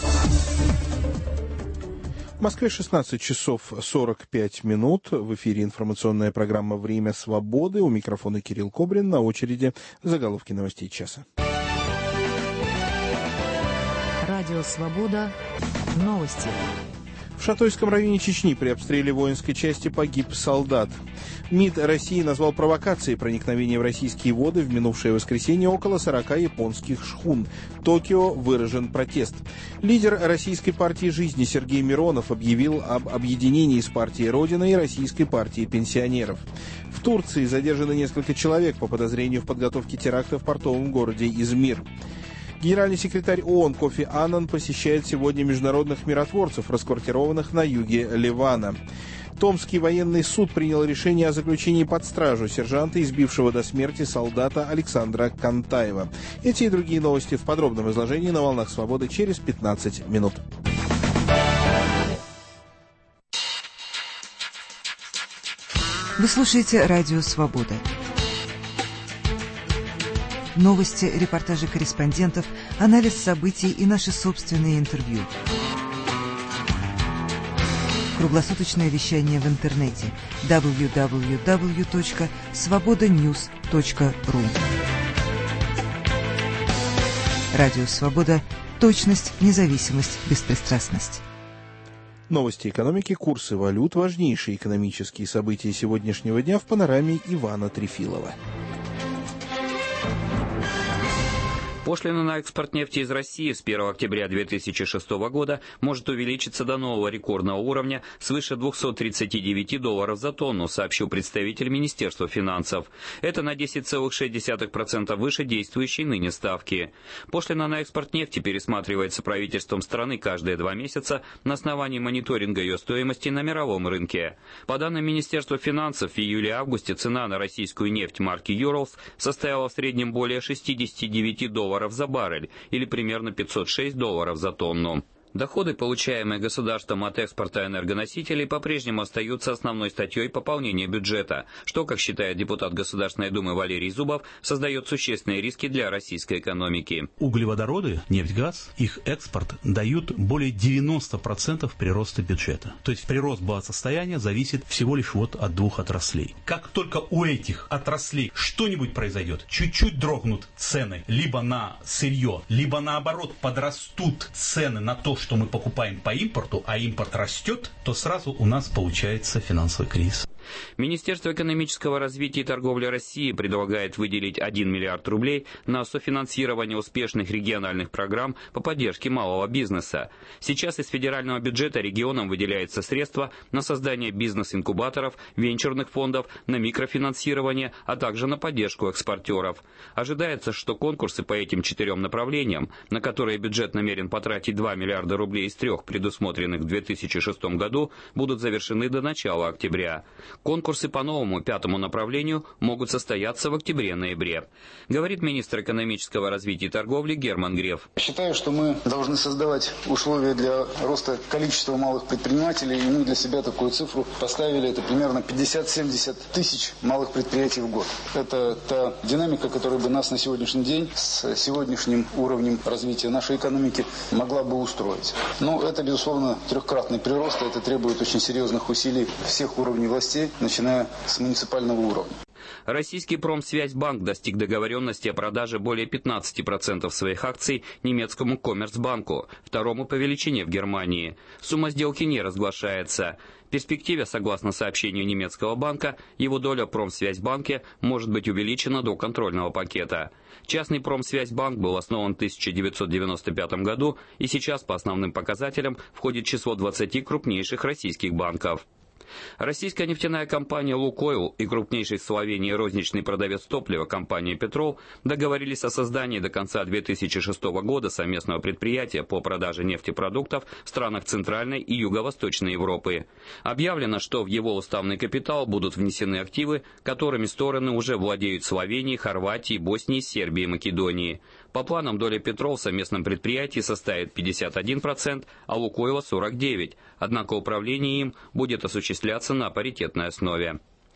В Москве шестнадцать часов сорок пять минут. В эфире информационная программа «Время свободы». У микрофона Кирилл Кобрин. На очереди заголовки новостей часа. Радио «Свобода». Новости. В В Шатойском районе Чечни при обстреле воинской части погиб солдат. МИД России назвал провокацией проникновения в российские воды в минувшее воскресенье около сорока японских шхун. В Токио выражен протест. Лидер Российской партии жизни Сергей Миронов объявил об объединении с партией Родина и Российской партией пенсионеров. В Турции задержано несколько человек по подозрению в подготовке теракта в портовом городе Измир. Генеральный секретарь ООН Кофи Аннан посещает сегодня международных миротворцев, расквартированных на юге Ливана. Томский военный суд принял решение о заключении под стражу сержанта, избившего до смерти солдата Александра Кантаева. Эти и другие новости в подробном изложении на «Волнах Свободы» через пятнадцать минут. Вы слушаете «Радио Свобода». Новости, репортажи корреспондентов, анализ событий и наши собственные интервью. Круглосуточное вещание в интернете дабл ю дабл ю дабл ю точка свобода ньюс точка ру. Радио «Свобода». Точность, независимость, беспристрастность. Новости экономики, курсы валют, важнейшие экономические события сегодняшнего дня в панораме Ивана Трефилова. Пошлина на экспорт нефти из России с первого октября две тысячи шестого года может увеличиться до нового рекордного уровня свыше двухсот тридцати девяти долларов за тонну, сообщил представитель Министерства финансов. Это на десять целых шесть десятых процента выше действующей ныне ставки. Пошлина на экспорт нефти пересматривается правительством страны каждые два месяца на основании мониторинга ее стоимости на мировом рынке. По данным Министерства финансов, в июле-августе цена на российскую нефть марки Urals составила в среднем более шестидесяти девяти долларов за баррель, или примерно пятьсот шесть долларов за тонну. Доходы, получаемые государством от экспорта энергоносителей, по-прежнему остаются основной статьей пополнения бюджета, что, как считает депутат Государственной Думы Валерий Зубов, создает существенные риски для российской экономики. Углеводороды, нефть, газ, их экспорт дают более девяноста процентов прироста бюджета. То есть прирост благосостояния зависит всего лишь вот от двух отраслей. Как только у этих отраслей что-нибудь произойдет, чуть-чуть дрогнут цены либо на сырье, либо наоборот подрастут цены на то, что мы покупаем по импорту, а импорт растет, то сразу у нас получается финансовый кризис. Министерство экономического развития и торговли России предлагает выделить один миллиард рублей на софинансирование успешных региональных программ по поддержке малого бизнеса. Сейчас из федерального бюджета регионам выделяются средства на создание бизнес-инкубаторов, венчурных фондов, на микрофинансирование, а также на поддержку экспортеров. Ожидается, что конкурсы по этим четырем направлениям, на которые бюджет намерен потратить два миллиарда рублей из трех, предусмотренных в две тысячи шестом году, будут завершены до начала октября. Конкурсы по новому пятому направлению могут состояться в октябре-ноябре, говорит министр экономического развития и торговли Герман Греф. Считаю, что мы должны создавать условия для роста количества малых предпринимателей, и мы для себя такую цифру поставили, это примерно пятьдесят-семьдесят тысяч малых предприятий в год. Это та динамика, которая бы нас на сегодняшний день с сегодняшним уровнем развития нашей экономики могла бы устроить. Но это, безусловно, трехкратный прирост, это требует очень серьезных усилий всех уровней властей, начиная с муниципального уровня. Российский Промсвязьбанк достиг договоренности о продаже более пятнадцати процентов своих акций немецкому Коммерцбанку, второму по величине в Германии. Сумма сделки не разглашается. В перспективе, согласно сообщению немецкого банка, его доля в Промсвязьбанке может быть увеличена до контрольного пакета. Частный Промсвязьбанк был основан в тысяча девятьсот девяносто пятом году и сейчас по основным показателям входит в число двадцати крупнейших российских банков. Российская нефтяная компания «Лукойл» и крупнейший в Словении розничный продавец топлива компания «Петрол» договорились о создании до конца две тысячи шестого года совместного предприятия по продаже нефтепродуктов в странах Центральной и Юго-Восточной Европы. Объявлено, что в его уставный капитал будут внесены активы, которыми стороны уже владеют в Словении, Хорватии, Боснии, Сербии и Македонии. По планам доля «Петрол» в совместном предприятии составит пятьдесят один процент, а «Лукойла» сорок девять процентов, однако управление им будет осуществляться на паритетной основе.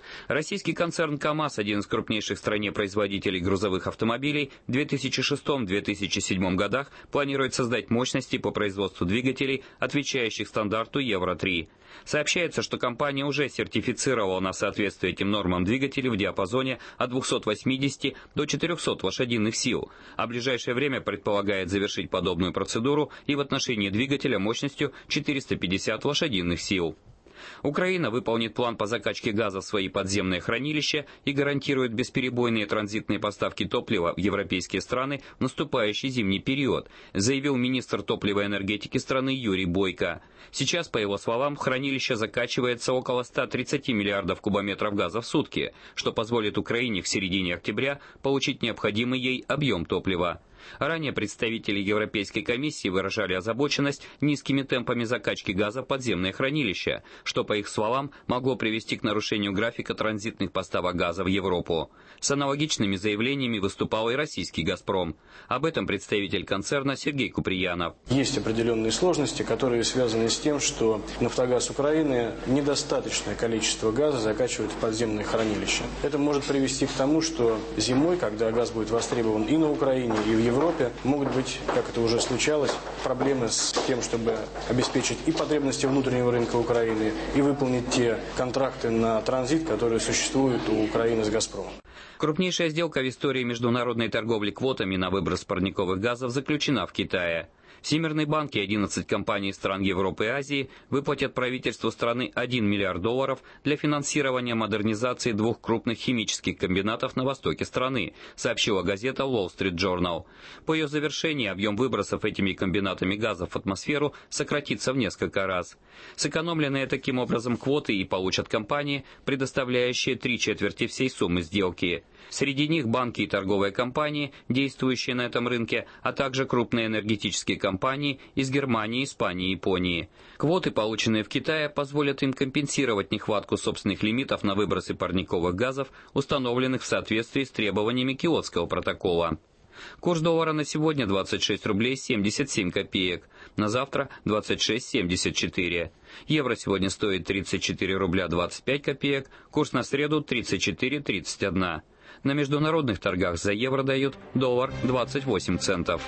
Российский концерн КАМАЗ, один из крупнейших в стране производителей грузовых автомобилей, в две тысячи шестом — две тысячи седьмом годах планирует создать мощности по производству двигателей, отвечающих стандарту Евро три. Сообщается, что компания уже сертифицировала на соответствие этим нормам двигатели в диапазоне от двухсот восьмидесяти до четырехсот лошадиных сил, а в ближайшее время предполагает завершить подобную процедуру и в отношении двигателя мощностью четыреста пятьдесят лошадиных сил. Украина выполнит план по закачке газа в свои подземные хранилища и гарантирует бесперебойные транзитные поставки топлива в европейские страны в наступающий зимний период, заявил министр топлива и энергетики страны Юрий Бойко. Сейчас, по его словам, в хранилище закачивается около ста тридцати миллиардов кубометров газа в сутки, что позволит Украине в середине октября получить необходимый ей объем топлива. Ранее представители Европейской комиссии выражали озабоченность низкими темпами закачки газа в подземные хранилища, что, по их словам, могло привести к нарушению графика транзитных поставок газа в Европу. С аналогичными заявлениями выступал и российский «Газпром». Об этом представитель концерна Сергей Куприянов. Есть определенные сложности, которые связаны с тем, что «Нафтогаз Украины» недостаточное количество газа закачивает в подземные хранилища. Это может привести к тому, что зимой, когда газ будет востребован и на Украине, и в Европе, могут быть, как это уже случалось, проблемы с тем, чтобы обеспечить и потребности внутреннего рынка Украины, и выполнить те контракты на транзит, которые существуют у Украины с «Газпромом». Крупнейшая сделка в истории международной торговли квотами на выброс парниковых газов заключена в Китае. Всемирный банк и одиннадцать компаний стран Европы и Азии выплатят правительству страны один миллиард долларов для финансирования модернизации двух крупных химических комбинатов на востоке страны, сообщила газета Wall Street Journal. По ее завершении объем выбросов этими комбинатами газов в атмосферу сократится в несколько раз. Сэкономленные таким образом квоты и получат компании, предоставляющие три четверти всей суммы сделки. Среди них банки и торговые компании, действующие на этом рынке, а также крупные энергетические компании из Германии, Испании и Японии. Квоты, полученные в Китае, позволят им компенсировать нехватку собственных лимитов на выбросы парниковых газов, установленных в соответствии с требованиями Киотского протокола. Курс доллара на сегодня двадцать шесть рублей семьдесят семь копеек, на завтра двадцать шесть семьдесят четыре. Евро сегодня стоит тридцать четыре рубля двадцать пять копеек, курс на среду тридцать четыре тридцать один. На международных торгах за евро дают доллар двадцать восемь центов.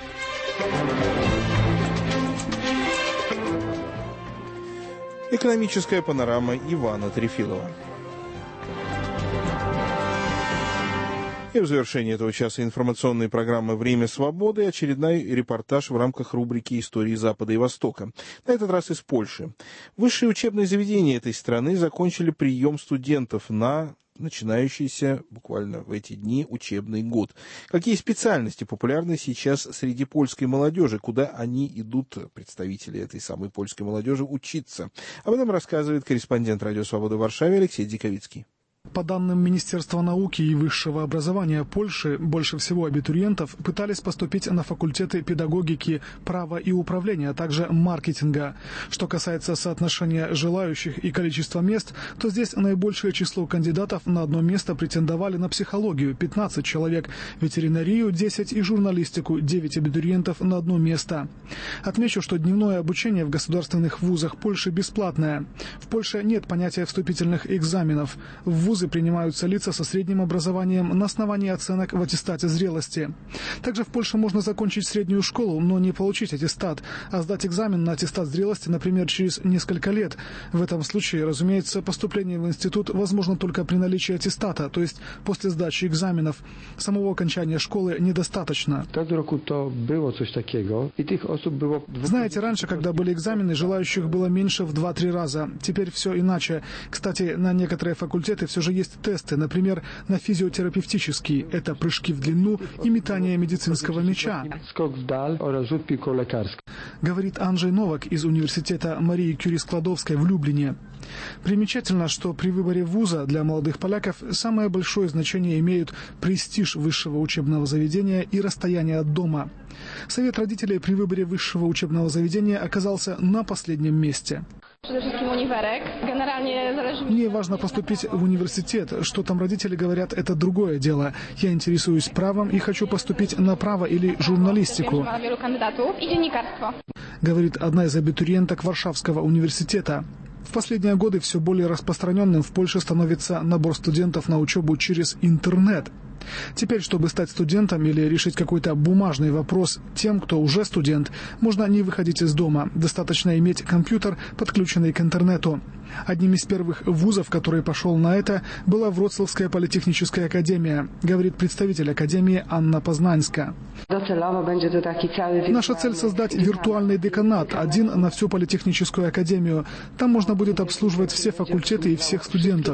Экономическая панорама Ивана Трефилова. И в завершении этого часа информационной программы «Время свободы» очередной репортаж в рамках рубрики «Истории Запада и Востока». На этот раз из Польши. Высшие учебные заведения этой страны закончили прием студентов на начинающийся буквально в эти дни учебный год. Какие специальности популярны сейчас среди польской молодежи? Куда они идут, представители этой самой польской молодежи, учиться? Об этом рассказывает корреспондент «Радио Свобода» в Варшаве Алексей Диковицкий. По данным Министерства науки и высшего образования Польши, больше всего абитуриентов пытались поступить на факультеты педагогики, права и управления, а также маркетинга. Что касается соотношения желающих и количества мест, то здесь наибольшее число кандидатов на одно место претендовали на психологию – пятнадцать человек, ветеринарию – десять и журналистику – девять абитуриентов на одно место. Отмечу, что дневное обучение в государственных вузах Польши бесплатное. В Польше нет понятия вступительных экзаменов. В вузы принимаются лица со средним образованием на основании оценок в аттестате зрелости. Также в Польше можно закончить среднюю школу, но не получить аттестат, а сдать экзамен на аттестат зрелости, например, через несколько лет. В этом случае, разумеется, поступление в институт возможно только при наличии аттестата, то есть после сдачи экзаменов. Самого окончания школы недостаточно. Знаете, раньше, когда были экзамены, желающих было меньше в два-три раза. Теперь все иначе. Кстати, на некоторые факультеты все же есть тесты, например, на физиотерапевтический. Это прыжки в длину и метание медицинского мяча. Говорит Анджей Новак из университета Марии Кюри Складовской в Люблине. Примечательно, что при выборе вуза для молодых поляков самое большое значение имеют престиж высшего учебного заведения и расстояние от дома. Совет родителей при выборе высшего учебного заведения оказался на последнем месте. Мне важно поступить в университет. Что там родители говорят, это другое дело. Я интересуюсь правом и хочу поступить на право или журналистику, говорит одна из абитуриенток Варшавского университета. В последние годы все более распространенным в Польше становится набор студентов на учебу через интернет. Теперь, чтобы стать студентом или решить какой-то бумажный вопрос тем, кто уже студент, можно не выходить из дома. Достаточно иметь компьютер, подключенный к интернету. Одним из первых вузов, который пошел на это, была Вроцлавская политехническая академия, говорит представитель академии Анна Познаньска. Наша цель — создать виртуальный деканат, один на всю политехническую академию. Там можно будет обслуживать все факультеты и всех студентов.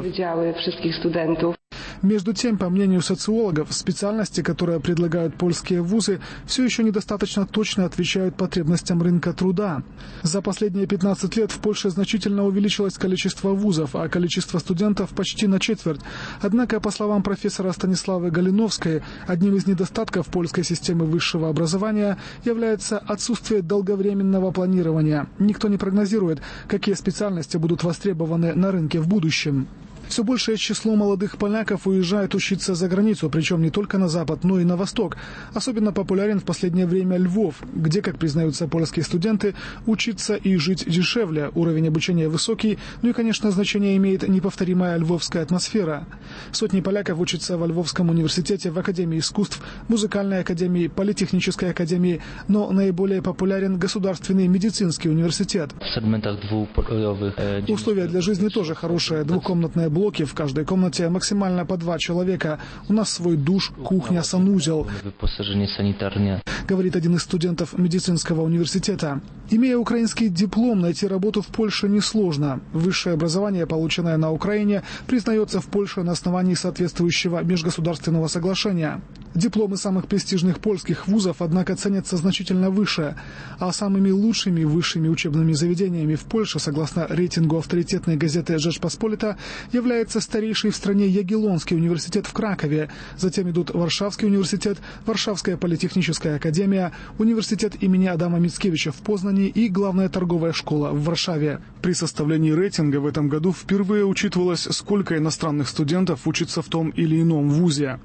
Между тем, по мнению социологов, специальности, которые предлагают польские вузы, все еще недостаточно точно отвечают потребностям рынка труда. За последние пятнадцать лет в Польше значительно увеличилось количество вузов, а количество студентов почти на четверть. Однако, по словам профессора Станиславы Галиновской, одним из недостатков польской системы высшего образования является отсутствие долговременного планирования. Никто не прогнозирует, какие специальности будут востребованы на рынке в будущем. Все большее число молодых поляков уезжает учиться за границу, причем не только на запад, но и на восток. Особенно популярен в последнее время Львов, где, как признаются польские студенты, учиться и жить дешевле, уровень обучения высокий, ну и, конечно, значение имеет неповторимая львовская атмосфера. Сотни поляков учатся во Львовском университете, в Академии искусств, Музыкальной академии, Политехнической академии, но наиболее популярен Государственный медицинский университет. Условия для жизни тоже хорошие, двухкомнатная блоки, в каждой комнате максимально по два человека. У нас свой душ, кухня, санузел, говорит один из студентов медицинского университета. Имея украинский диплом, найти работу в Польше несложно. Высшее образование, полученное на Украине, признается в Польше на основании соответствующего межгосударственного соглашения. Дипломы самых престижных польских вузов, однако, ценятся значительно выше, а самыми лучшими высшими учебными заведениями в Польше, согласно рейтингу авторитетной газеты «Rzeczpospolita», является старейший в стране Ягеллонский университет в Кракове. Затем идут Варшавский университет, Варшавская политехническая академия, университет имени Адама Мицкевича в Познани и главная торговая школа в Варшаве. При составлении рейтинга в этом году впервые учитывалось, сколько иностранных студентов учатся в том или ином вузе.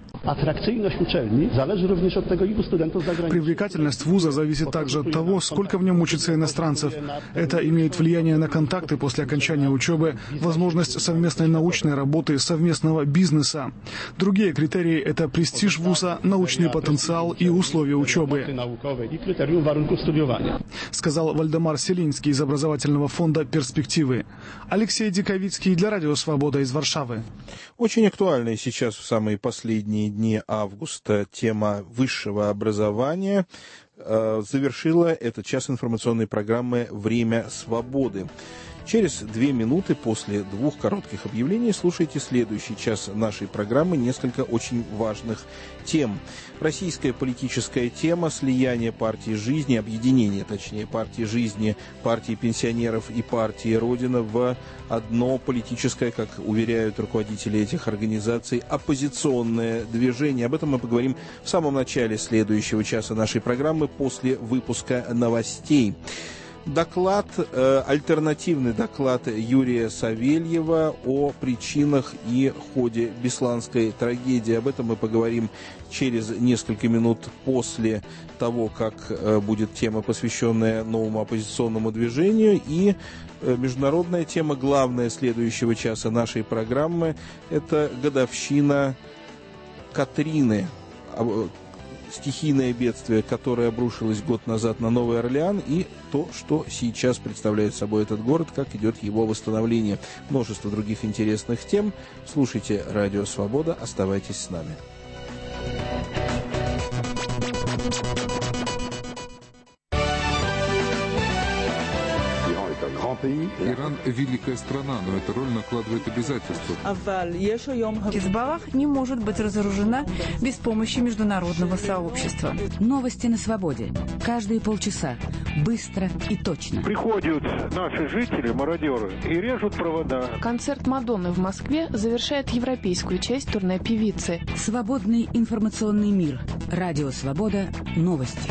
Привлекательность вуза зависит также от того, сколько в нем учатся иностранцев. Это имеет влияние на контакты после окончания учебы, возможность совместной научной работы, совместного бизнеса. Другие критерии – это престиж вуза, научный потенциал и условия учебы, сказал Вальдемар Селинский из образовательного фонда «Перспективы». Алексей Диковицкий для Радио Свобода из Варшавы. Очень актуальная сейчас в самые последние дни августа тема высшего образования э, завершила этот час информационной программы «Время свободы». Через две минуты после двух коротких объявлений слушайте следующий час нашей программы, несколько очень важных тем. Российская политическая тема, слияние партии жизни, объединение, точнее, партии жизни, партии пенсионеров и партии Родина в одно политическое, как уверяют руководители этих организаций, оппозиционное движение. Об этом мы поговорим в самом начале следующего часа нашей программы после выпуска новостей. Доклад, э, альтернативный доклад Юрия Савельева о причинах и ходе Бесланской трагедии. Об этом мы поговорим через несколько минут после того, как э, будет тема, посвященная новому оппозиционному движению. И э, международная тема, главная следующего часа нашей программы, это годовщина Катрины. Стихийное бедствие, которое обрушилось год назад на Новый Орлеан, и то, что сейчас представляет собой этот город, как идет его восстановление. Множество других интересных тем. Слушайте Радио Свобода, оставайтесь с нами. Иран – великая страна, но эта роль накладывает обязательства. Хизбаллах не может быть разоружена без помощи международного сообщества. Новости на свободе. Каждые полчаса. Быстро и точно. Приходят наши жители, мародеры, и режут провода. Концерт Мадонны в Москве завершает европейскую часть турне певицы. Свободный информационный мир. Радио Свобода. Новости.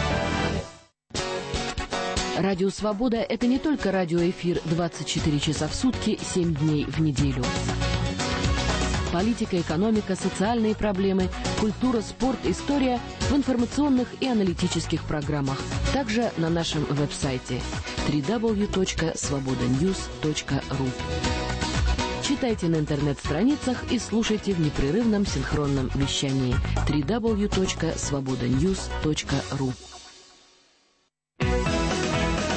Радио Свобода – это не только радиоэфир двадцать четыре часа в сутки, семь дней в неделю. политика, экономика, социальные проблемы, культура, спорт, история в информационных и аналитических программах. Также на нашем веб-сайте дабл ю дабл ю дабл ю точка свобода ньюс точка ру. Читайте на интернет-страницах и слушайте в непрерывном синхронном вещании дабл ю дабл ю дабл ю точка свобода ньюс точка ру.